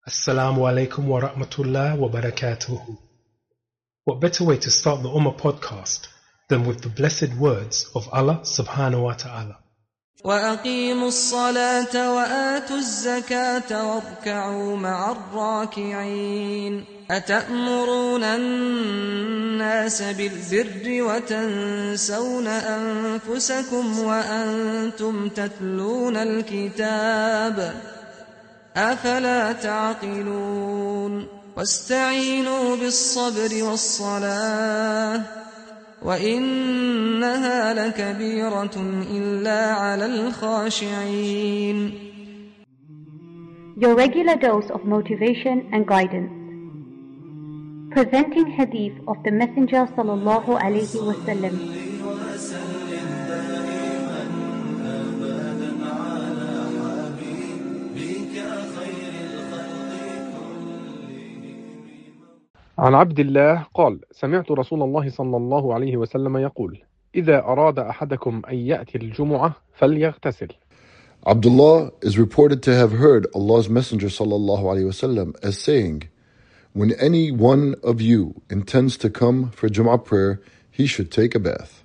Assalamu alaikum wa rahmatullah wa barakatuhu. What better way to start the Ummah podcast than with the blessed words of Allah subhanahu wa ta'ala. وَأَقِيمُوا الصَّلَاةَ وَآتُوا الزَّكَاةَ وَارْكَعُوا مَعَ الرَّاكِعِينَ أَتَأْمُرُونَ النَّاسَ بِالْبِرِّ وَتَنْسَوْنَ أَنفُسَكُمْ وَأَنْتُمْ تَتْلُونَ الْكِتَابَ أَفَلَا تَعْقِلُونَ وَاسْتَعِينُوا بِالصَّبْرِ وَالصَّلَاةِ وَإِنَّهَا لَكَبِيرَةٌ إِلَّا عَلَى الْخَاشِعِينَ. Your regular dose of motivation and guidance. Presenting hadith of the Messenger sallallahu alaihi wasallam. عن عبد الله قال: سمعت رسول الله صلى الله عليه وسلم يقول: إذا أراد أحدكم أن يأتي الجمعة فليغتسل. Abdullah is reported to have heard Allah's Messenger sallallahu alaihi wasallam as saying, when any one of you intends to come for Jum'ah prayer, he should take a bath.